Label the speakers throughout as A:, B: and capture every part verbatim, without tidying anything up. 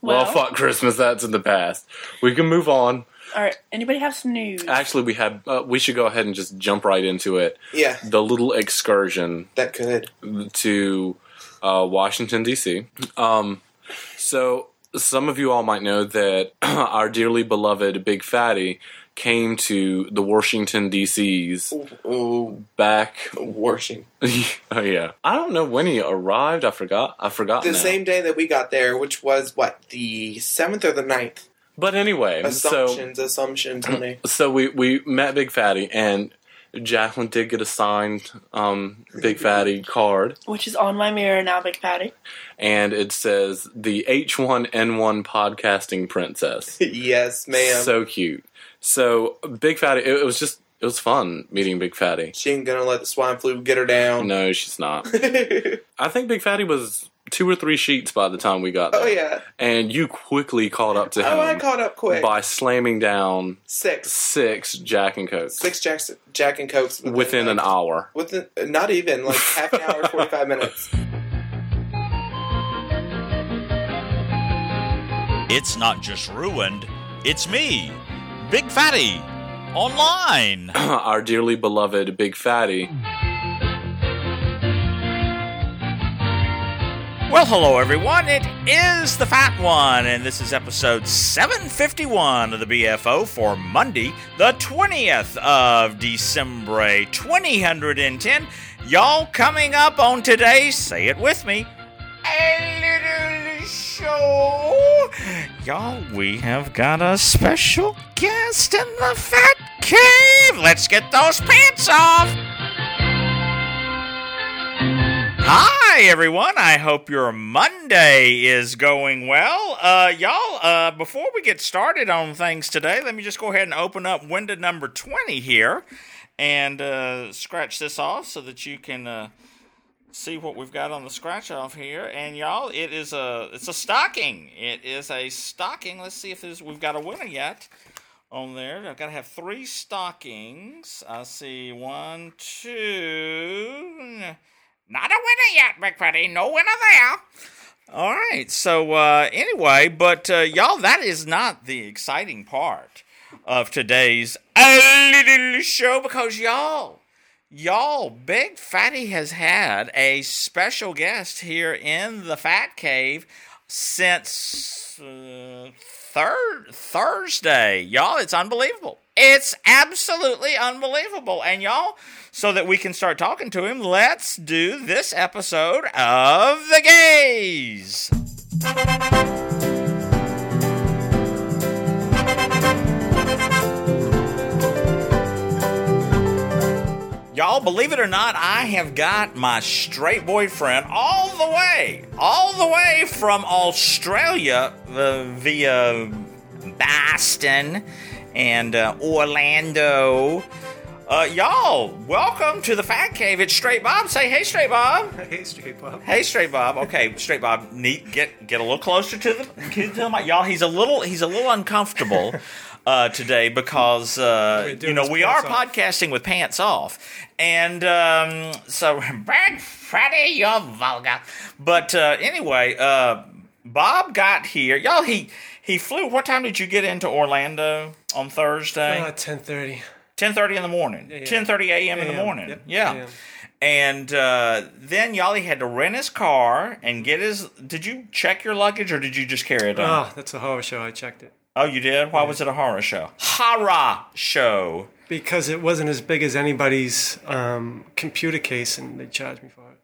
A: Well,
B: Well,
A: fuck Christmas. That's in the past. We can move on.
B: all right. Anybody have some news?
A: Actually, we have. Uh, we should go ahead and just jump right into it.
C: Yeah,
A: The little excursion
C: that could.
A: to uh, Washington D C. Um, so some of you all might know that our dearly beloved Big Fatty came to the Washington D C's
C: Ooh,
A: back.
C: washing.
A: Oh yeah, I don't know when he arrived. I forgot. I forgot.
C: The
A: now.
C: same day that we got there, which was, what, the seventh or the ninth?
A: But anyway,
C: Assumptions, assumptions, honey.
A: so so we we met Big Fatty, and Jacqueline did get a signed um, Big Fatty card,
B: Which is on my mirror now, Big Patty.
A: and it says the H one N one podcasting princess.
C: Yes, ma'am.
A: So cute. So Big Fatty, it, it was just it was fun meeting Big Fatty.
C: She ain't gonna let the swine flu get her down.
A: No, she's not. I think Big Fatty was two or three sheets by the time we got there.
C: Oh, yeah.
A: And you quickly caught up to him
C: Oh, I caught up quick.
A: by slamming down
C: Six.
A: six Jack and Cokes
C: Six Jack, Jack and Cokes. Within,
A: within an
C: like,
A: hour.
C: Within, not even, like half an hour, forty-five minutes.
D: It's not just ruined, it's me, Big Fatty, online.
A: Our dearly beloved Big Fatty.
D: Well, hello everyone, it is the Fat One, and this is episode seven fifty-one of the B F O for Monday, the twentieth of December, twenty ten. Y'all, coming up on today's, say it with me, a little show. Y'all, we have got a special guest in the Fat Cave. Let's get those pants off. Hi, everyone. I hope your Monday is going well. Uh, y'all, uh, before we get started on things today, let me just go ahead and open up window number twenty here and uh, scratch this off so that you can uh, see what we've got on the scratch off here. And y'all, it is a it's a stocking. It is a stocking. Let's see if there's, we've got a winner yet on there. I've got to have three stockings. I see one, two. Not a winner yet, Big Fatty. No winner there. All right. So, uh, anyway, but, uh, y'all, that is not the exciting part of today's A Little Show because, y'all, y'all, Big Fatty has had a special guest here in the Fat Cave since uh, third Thursday. Y'all, it's unbelievable. It's absolutely unbelievable. And, y'all, so that we can start talking to him, let's do this episode of The Gaze. Y'all, believe it or not, I have got my straight boyfriend all the way, all the way from Australia uh, via Boston and uh, Orlando. Uh, y'all, welcome to the Fat Cave. It's Straight Bob. Say, hey, Straight Bob.
E: Hey, Straight Bob.
D: Hey, Straight Bob. Okay, Straight Bob, neat. Get get a little closer to the to the mic. Y'all, he's a little he's a little uncomfortable uh, today because uh, you know we are podcasting with pants off, and um, so Big Fatty, you're vulgar. But uh, anyway, uh, Bob got here. Y'all, he he flew. What time did you get into Orlando on Thursday?
E: Uh, ten thirty.
D: ten thirty in the morning.
E: Yeah, yeah.
D: ten thirty a.m. in the morning.
E: Yep.
D: Yeah.
E: A M.
D: And uh, then Yali had to rent his car and get his... Did you check your luggage or did you just carry it on?
E: Oh, that's a horror show. I checked it.
D: Oh, you did? Why was it a horror show? Horror show.
E: Because it wasn't as big as anybody's um, computer case, and they charged me for it.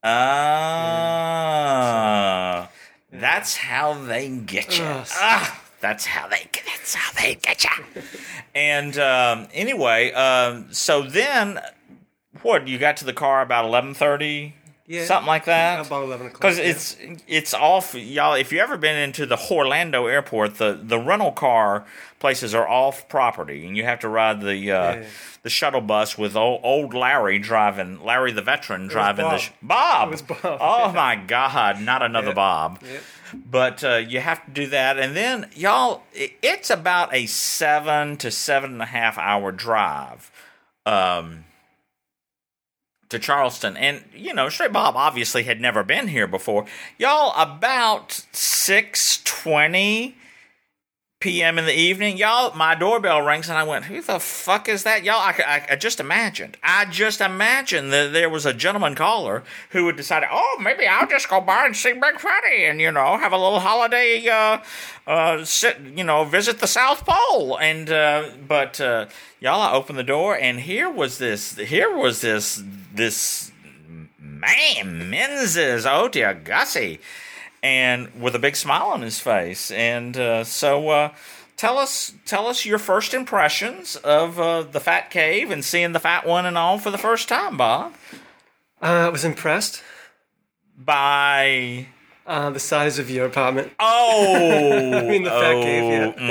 D: Ah. Yeah. That's how they get you.
E: Uh,
D: ah. That's how they get. That's how they get you. And um, anyway, um, so then, what? You got to the car about eleven thirty,
E: yeah,
D: something like that.
E: About eleven o'clock.
D: Because
E: yeah.
D: it's it's off, y'all. If you ever been into the Orlando airport, the, the rental car places are off property, and you have to ride the uh,
E: yeah.
D: the shuttle bus with old, old Larry driving, Larry the veteran driving the sh- Bob.
E: It was Bob.
D: Oh
E: yeah.
D: my God, not another
E: Yep.
D: Bob.
E: Yep.
D: But uh, you have to do that. And then, y'all, it's about a seven to seven and a half hour drive um, to Charleston. And, you know, Straight Bob obviously had never been here before. Y'all, about six twenty p.m. in the evening, y'all, my doorbell rings, and I went, who the fuck is that? Y'all, I, I, I just imagined. I just imagined that there was a gentleman caller who would decide, oh, maybe I'll just go by and see Big Fatty and, you know, have a little holiday, uh, uh, sit, you know, visit the South Pole. And, uh, but, uh, y'all, I opened the door, and here was this, here was this, this man, Menzies, oh dear Gussie. And with a big smile on his face, and uh, so uh, tell us, tell us your first impressions of uh, the Fat Cave and seeing the Fat One and all for the first time, Bob.
E: Uh, I was impressed
D: By
E: uh, the size of your apartment.
D: oh,
E: I mean the Fat
D: oh,
E: Cave. Yeah.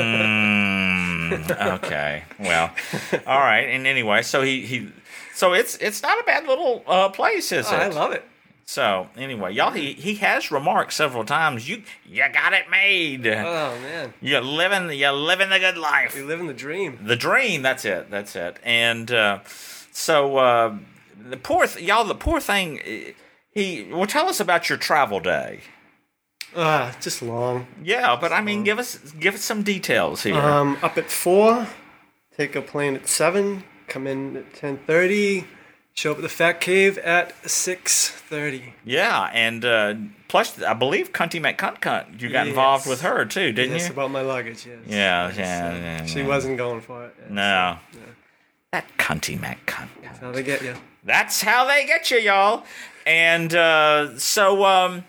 D: mm, okay, well, all right. And anyway, so he, he so it's it's not a bad little uh, place, is
E: Oh,
D: it?
E: I love it.
D: So anyway, y'all, he, he has remarked several times. You you got it made.
E: Oh man,
D: You're living you're living the good life.
E: we live in the dream.
D: The dream. That's it. That's it. And uh, so uh, the poor th- y'all, the poor thing. He well, tell us about your travel day.
E: Ah, just long.
D: Yeah, but I mean, give us give us some details here.
E: Um, up at four, take a plane at seven, come in at ten thirty. Show up at the Fat Cave at six thirty.
D: yeah, and uh, plus, I believe Cunty McCunt you got
E: Yes.
D: involved with her too, didn't
E: Yes,
D: you?
E: about my luggage, yes.
D: Yeah,
E: Yes,
D: yeah,
E: uh,
D: yeah,
E: She
D: yeah.
E: wasn't going for it.
D: No, that Cunty McCunt.
E: That's how they get you.
D: That's how they get you, y'all. And uh, so um,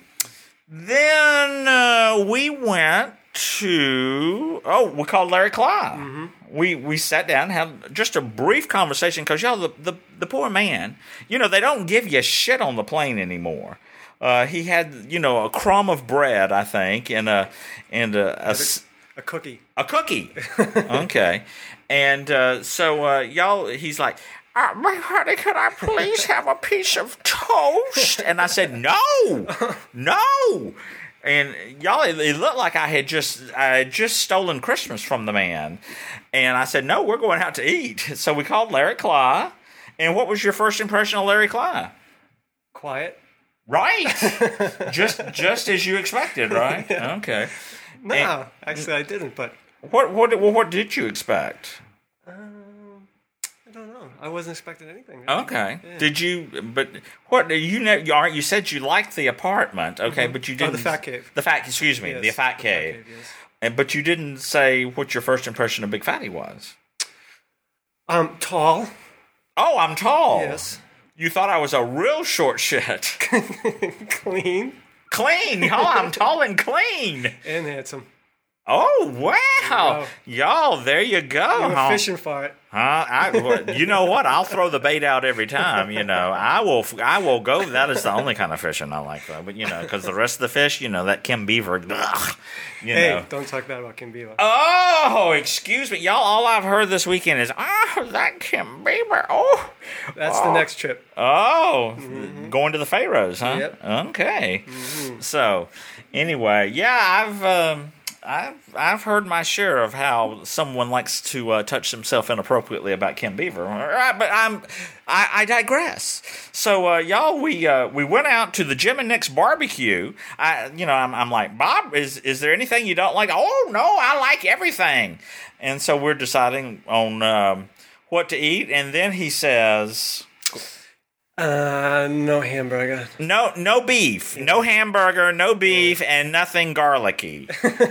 D: then uh, we went to oh, we called Larry Cly. Mm-hmm. We we sat down and had just a brief conversation because y'all the, the the poor man, you know, they don't give you shit on the plane anymore. Uh, he had, you know, a crumb of bread, I think, and a and a, a, s-
E: A cookie.
D: a cookie. Okay, and uh, so uh, y'all, he's like, uh, my honey, can I please have a piece of toast? And I said, no, no. And y'all, it, it looked like I had just I had just stolen Christmas from the man. And I said, no, we're going out to eat. So we called Larry Cly. And what was your first impression of Larry Cly?
E: Quiet.
D: Right. just just as you expected, right? Okay.
E: No,
D: And-
E: actually I didn't, but
D: What what well, what did you expect?
E: um, I don't know. I wasn't expecting anything.
D: Okay.
E: Yeah.
D: Did you? But what you know? You aren't. You said you liked the apartment. Okay, but you
E: Oh,
D: didn't.
E: the Fat Cave.
D: The fat. Excuse me.
E: Yes,
D: the fat
E: the Fat
D: cave.
E: Cave, yes.
D: And but you didn't say what your first impression of Big Fatty was.
E: Um, tall.
D: Oh, I'm tall.
E: Yes.
D: You thought I was a real short shit.
E: Clean
D: Clean. Oh, I'm tall and clean.
E: and handsome.
D: Oh wow,
E: you
D: y'all! There you go.
E: You were
D: huh?
E: fishing for it.
D: Huh? I, well, you know what? I'll throw the bait out every time. You know, I will. I will go. That is the only kind of fishing I like, though. But you know, because the rest of the fish, you know, that Kim Beaver. Ugh, you
E: Hey,
D: know.
E: don't talk bad about Kim Beaver.
D: Oh, excuse me, y'all. All I've heard this weekend is, oh, that Kim Beaver. Oh,
E: That's
D: oh.
E: the next trip.
D: Oh, going to the Pharaohs, huh?
E: Yep.
D: Okay. So, anyway, yeah, I've um, I've I've heard my share of how someone likes to uh, touch himself inappropriately about Kim Beaver. All right, but I'm I, I digress. So, uh, y'all, we uh, we went out to the Jim and Nick's barbecue. I, you know, I'm I'm like, Bob, is is there anything you don't like? Oh no, I like everything. And so we're deciding on um, what to eat, and then he says.
E: Uh, no hamburger.
D: No, no beef, no hamburger, no beef, and nothing garlicky.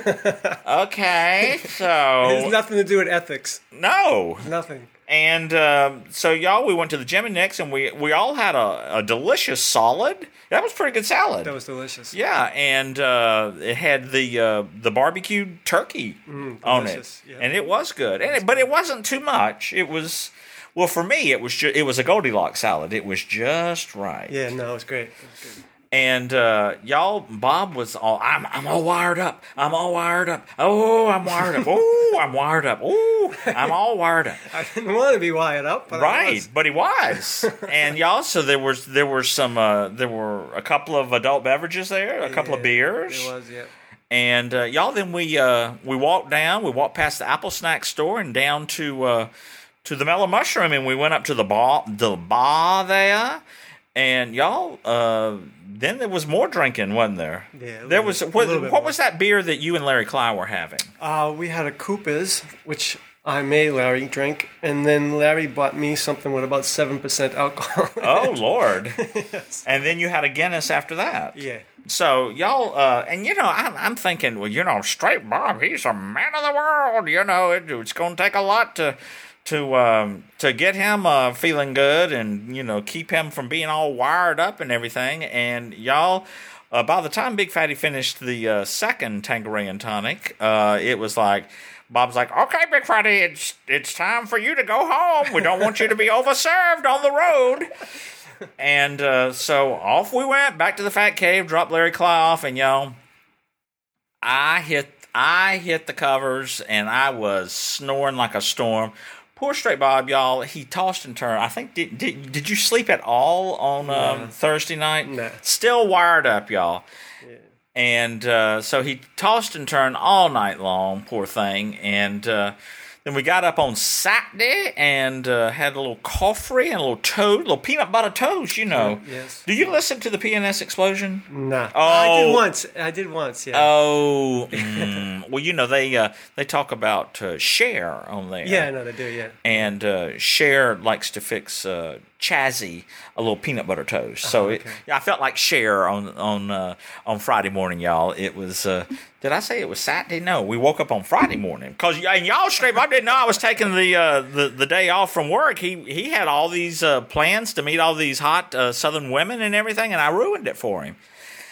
D: Okay,
E: It has
D: so
E: nothing to do with ethics.
D: no,
E: Nothing.
D: and um, so y'all, we went to the Jim and Nick's, and we we all had a, a delicious salad. That was pretty good salad.
E: That was delicious.
D: Yeah, and uh, it had the uh, the barbecue turkey on it,
E: delicious, yeah.
D: and it was good. And it, but it wasn't too much. It was. Well, for me, it was ju- it was a Goldilocks salad. It was just right.
E: Yeah, no, it was great. It was good.
D: And uh, y'all, Bob was all, I'm I'm all wired up. I'm all wired up. Oh, I'm wired up. Oh, I'm wired up. Oh, I'm all wired up.
E: I didn't want to be wired up, but I
D: Right,
E: was.
D: but he was. And y'all, so there was there were some uh, there were a couple of adult beverages there, a couple of
E: Yeah,
D: beers.
E: It was, yeah.
D: And uh, y'all, then we uh, we walked down. We walked past the Apple Snack store and down to uh, to the Mellow Mushroom, and we went up to the bar the bar there. And y'all, uh, then there was more drinking, wasn't there?
E: Yeah, a
D: There
E: little-
D: was.
E: a
D: What,
E: little bit
D: what
E: more.
D: was that beer that you and Larry Cly were having?
E: Uh, we had a Cooper's, which I made Larry drink, and then Larry bought me something with about seven percent alcohol.
D: Oh Lord! And then you had a Guinness after that.
E: Yeah.
D: So y'all, uh, and you know, I'm, I'm thinking, well, you know, straight Bob, he's a man of the world. You know, it, it's going to take a lot to to um, to get him uh, feeling good, and you know, keep him from being all wired up and everything. And y'all, uh, by the time Big Fatty finished the uh, second Tanqueray and tonic, uh, it was like. Bob's like, okay, Big Fatty, it's it's time for you to go home. We don't want you to be overserved on the road. And uh, so off we went back to the Fat Cave, dropped Larry Cly off, and y'all, I hit I hit the covers, and I was snoring like a storm. Poor Straight Bob, y'all. He tossed and turned. I think did did, did you sleep at all on um,
E: No.
D: Thursday night?
E: No.
D: Still wired up, y'all. And uh, so he tossed and turned all night long, poor thing. And uh, then we got up on Saturday and uh, had a little coffee and a little toast, a little peanut butter toast, you know.
E: Yes.
D: Do you listen to the P N S Explosion?
E: Nah.
D: Oh.
E: I did once. I did once, yeah.
D: Oh, mm, well, you know, they uh, they talk about uh, Cher on there.
E: yeah, no, they do, yeah.
D: And uh, Cher likes to fix uh, Chazzy a little peanut butter toast. So it,
E: okay.
D: I felt like Cher on on uh, on Friday morning, y'all. It was. Uh, did I say it was Saturday? No, we woke up on Friday morning because and y'all straight. I didn't know I was taking the uh, the the day off from work. He he had all these uh, plans to meet all these hot uh, Southern women and everything, and I ruined it for him.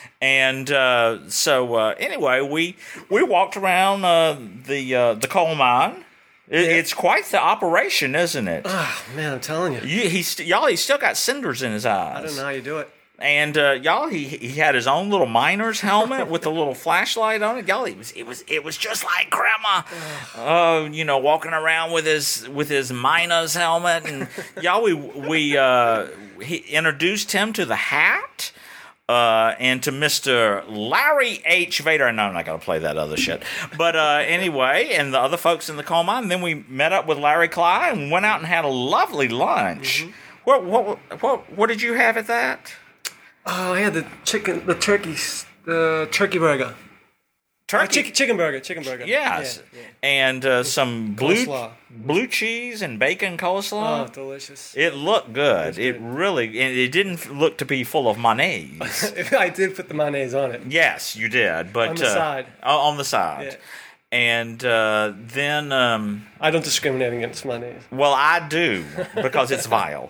D: And uh, so uh, anyway, we we walked around uh, the uh, the coal mine. It,
E: Yeah.
D: It's quite the operation, isn't it?
E: Oh, man, I'm telling you.
D: You, he's st- y'all, he's still got cinders in his eyes.
E: I don't know how you do it.
D: And uh, y'all, he he had his own little miner's helmet with a little flashlight on it. Y'all, it was it was it was just like Grandma, uh, you know, walking around with his with his miner's helmet. And y'all, we we uh, he introduced him to the hat. Uh, and to Mister Larry H. Vader. No, I'm not going to play that other shit. But uh, anyway, and the other folks in the coal mine. Then we met up with Larry Cly and went out and had a lovely lunch.
E: Mm-hmm.
D: What, what what what did you have at that?
E: Oh, I had the chicken, the turkey, the turkey burger.
D: Turkey.
E: Uh, chicken, chicken burger, chicken burger.
D: Yes.
E: Yeah, yeah.
D: And uh, some blue
E: Coleslaw.
D: blue cheese and bacon coleslaw.
E: Oh, delicious.
D: It looked good.
E: It's
D: It
E: good.
D: really, and it didn't look to be full of mayonnaise.
E: I did put the mayonnaise on it.
D: Yes, you did, but
E: On the
D: uh,
E: side.
D: uh, on the side.
E: Yeah.
D: And uh, then, um,
E: I don't discriminate against mayonnaise.
D: well, I do because it's vile.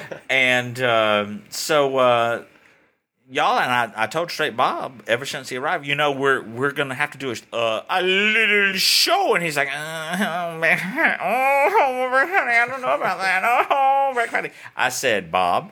D: And um so, uh, y'all, and I, I told Straight Bob ever since he arrived, you know, we're we're gonna have to do a, uh, a little show, and he's like, oh, man, oh, I don't know about that. Oh, Rick Fatty. I said, Bob,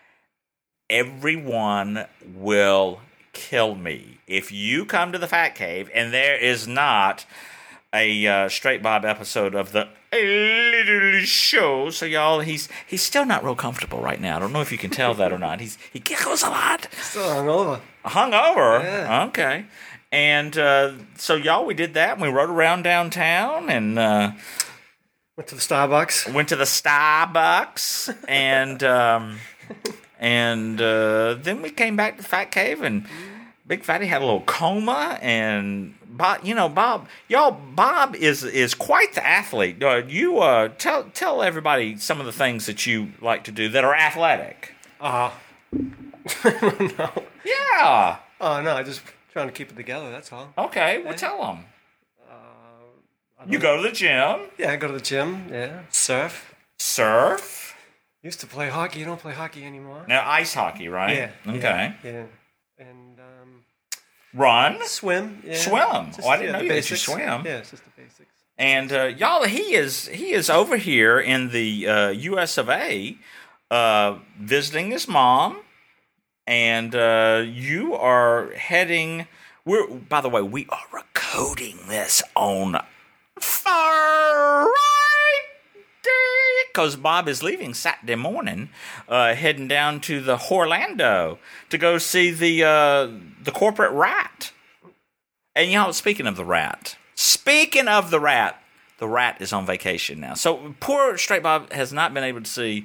D: everyone will kill me if you come to the Fat Cave and there is not a uh, Straight Bob episode of the A Little Show. So y'all, he's he's still not real comfortable right now. I don't know if you can tell that or not. He's he giggles a lot.
E: Still hungover.
D: Hungover.
E: Yeah.
D: Okay. And uh, so y'all, we did that. And we rode around downtown and uh,
E: Went to the Starbucks.
D: went to the Starbucks and um, and uh, then we came back to Fat Cave and Big Fatty had a little coma and Bob, you know Bob, y'all, Bob is is quite the athlete. Uh, you uh, tell tell everybody some of the things that you like to do that are athletic.
E: Ah. no.
D: Yeah.
E: Oh, no, I just trying to keep it together, that's all.
D: Okay. Well, tell them. You go to the gym,
E: Yeah, I go to the gym, yeah. Surf.
D: surf.
E: Used to play hockey. You don't play hockey anymore.
D: Now ice hockey, right?
E: Yeah.
D: Okay.
E: Yeah. yeah. And um,
D: Run.
E: swim. Yeah.
D: Swim. Oh, I didn't know
E: the
D: you let you
E: basics.
D: swim.
E: Yeah, it's just the basics.
D: And uh, y'all, he is he is over here in the uh, U S of A, uh, visiting his mom, and uh, you are heading. We're by the way, we are recording this on Friday because Bob is leaving Saturday morning, uh, heading down to the Orlando to go see the uh, the corporate rat. And y'all, speaking of the rat. Speaking of the rat, the rat is on vacation now. So poor Straight Bob has not been able to see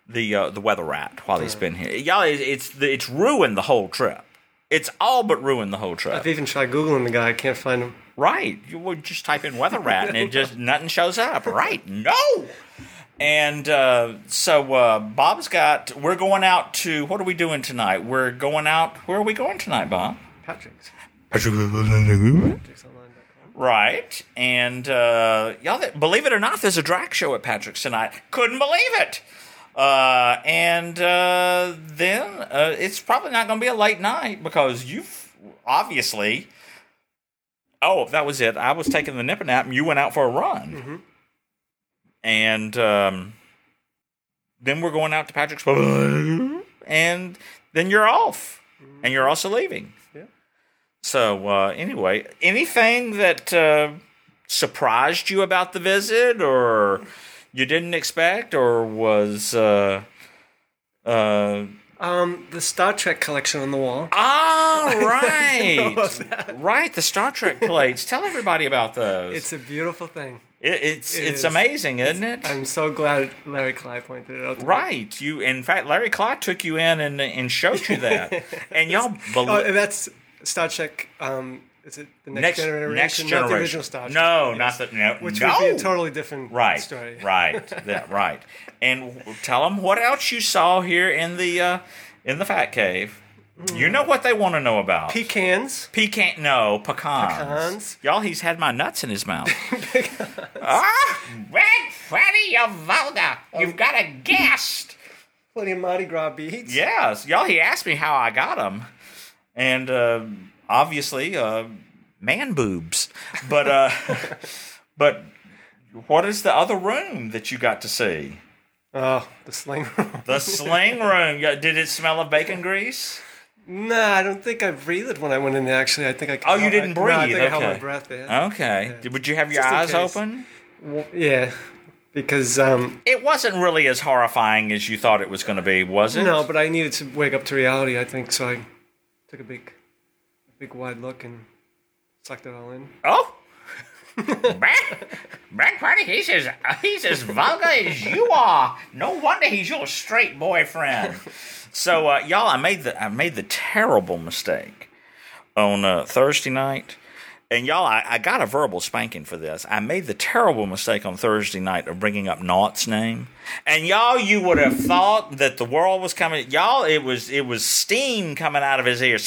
D: the uh, the weather rat while he's been here. Y'all, it, it's it's ruined the whole trip. It's all but ruined the whole trip.
E: I've even tried Googling the guy. I can't find him.
D: Right. You would just type in weather rat and it just nothing shows up. Right. No. And uh, so uh, Bob's got, we're going out to, what are we doing tonight? We're going out, where are we going tonight, Bob?
E: Patrick's.
D: Patrick's.
E: Patricksonline dot com.
D: Right. And uh, y'all, believe it or not, there's a drag show at Patrick's tonight. Couldn't believe it. Uh, and uh, then uh, it's probably not going to be a late night because you've obviously, oh, that was it. I was taking the nipper nap and you went out for a run.
E: Mm-hmm.
D: And um, then we're going out to Patrick's, and then you're off, and you're also leaving.
E: Yeah.
D: So uh, anyway, anything that uh, surprised you about the visit, or you didn't expect, or was uh, uh,
E: Um, the Star Trek collection on the wall.
D: ah
E: Know
D: right,
E: about
D: right, the Star Trek plates. Tell everybody about those.
E: It's a beautiful thing.
D: It, it's
E: It
D: it's
E: is.
D: amazing, isn't it?
E: I'm so glad Larry Clyde pointed it out. To me.
D: Right. You, in fact, Larry Clyde took you in and and showed you that, and y'all
E: Oh,
D: believe
E: and that's Star Trek. Um, is it the next,
D: next
E: generation?
D: next
E: Not
D: generation.
E: the original Star Trek.
D: No,
E: Yes.
D: not the no.
E: Which
D: no.
E: would be a totally different
D: right,
E: story.
D: right, that, right. And tell them what else you saw here in the uh, in the Fat Cave. You know what they want to know about.
E: Pecans.
D: Pecan, no, pecans.
E: Pecans.
D: Y'all, he's had my nuts in his mouth. Ah, Red Freddy, you vulgar. You've got a guest.
E: Plenty of Mardi Gras beads.
D: Yes, y'all. He asked me how I got them, and uh, obviously, uh, man boobs. But uh, but what is the other room that you got to see?
E: Oh, the sling room.
D: The sling room. Yeah, did it smell of bacon grease?
E: Nah, I don't think I breathed when I went in there. Actually, I think I.
D: Oh, you didn't
E: I, no, I
D: breathe,
E: think I held
D: okay.
E: my breath there.
D: Okay.
E: Yeah.
D: Would you have your
E: Just in
D: eyes
E: case.
D: open?
E: Well, yeah, because um,
D: It wasn't really as horrifying as you thought it was going to be, was it?
E: no, but I needed to wake up to reality. I think so. I took a big, a big wide look and sucked it all in.
D: Oh. Brad, Brad Party, he's as, he's as vulgar as you are. No wonder he's your straight boyfriend. So, uh, y'all, I made the I made the terrible mistake on uh, Thursday night. And y'all, I, I got a verbal spanking for this. I made the terrible mistake on Thursday night of bringing up Naught's name. And y'all, you would have thought that the world was coming. Y'all, it was it was steam coming out of his ears.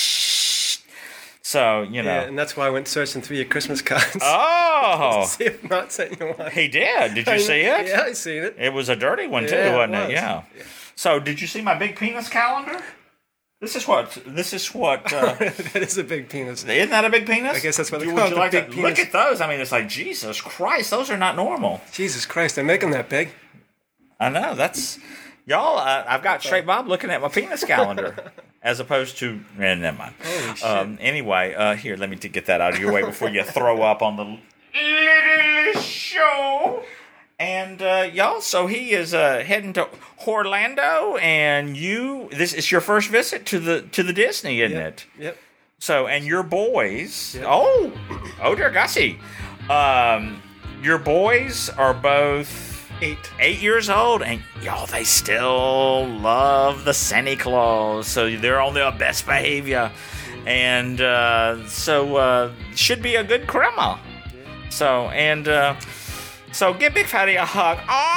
D: So, you know.
E: Yeah, and that's why I went searching through your Christmas cards.
D: Oh.
E: See if not sent you one.
D: He did. Did you see it?
E: Yeah, I seen it.
D: It was a dirty one too,
E: Yeah, it
D: wasn't it?
E: was.
D: Yeah. So, did you see my big penis calendar? This is what. This is what. Uh,
E: That is a big penis.
D: isn't that a big penis?
E: I guess that's what they
D: Would
E: call
D: you
E: it, the
D: like
E: big
D: to
E: penis.
D: look at those? I mean, it's like Jesus Christ. Those are not normal.
E: Jesus Christ, they make them that big.
D: I know. That's y'all. Uh, I've got Straight Bob looking at my penis calendar. As opposed to, eh, never mind.
E: Holy shit.
D: Um, anyway, uh, here, let me t- get that out of your way before you throw up on the little show. And uh, y'all, so he is uh, heading to Orlando, and you. This is your first visit to the to the Disney, isn't
E: Yep.
D: it?
E: Yep.
D: So, and your boys.
E: Yep.
D: Oh, oh dear Gussie. Um, your boys are both.
E: Eight.
D: Eight years old, and y'all, they still love the Santa Claus, so they're on their best behavior, and uh, so uh, should be a good crema. So and uh, so give Big Fatty a hug.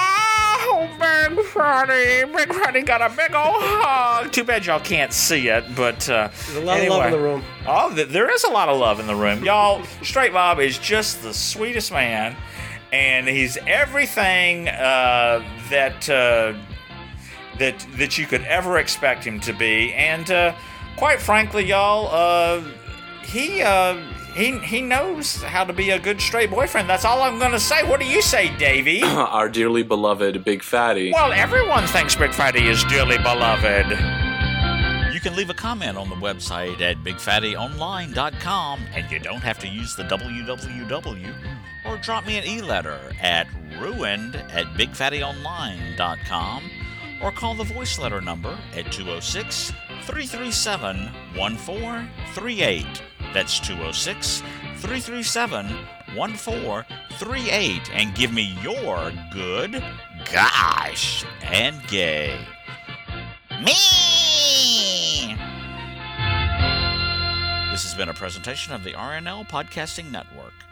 D: Oh, Big Fatty, Big Fatty got a big old hug. Too bad y'all can't see it, but uh,
E: There's a lot
D: anyway.
E: of love in the room.
D: Oh, th- there is a lot of love in the room, y'all. Straight Bob is just the sweetest man. And he's everything uh, that uh, that that you could ever expect him to be. And uh, quite frankly, y'all, uh, he uh, he he knows how to be a good straight boyfriend. That's all I'm going to say. What do you say, Davey?
A: Our dearly beloved Big Fatty.
D: Well, everyone thinks Big Fatty is dearly beloved. You can leave a comment on the website at big fatty online dot com, and you don't have to use the w w w. Or drop me an e-letter at ruined at big fatty online dot com, or call the voice letter number at two oh six, three three seven, one four three eight. That's two oh six, three three seven, one four three eight, and give me your good, gosh, and gay. Me! This has been a presentation of the R N L Podcasting Network.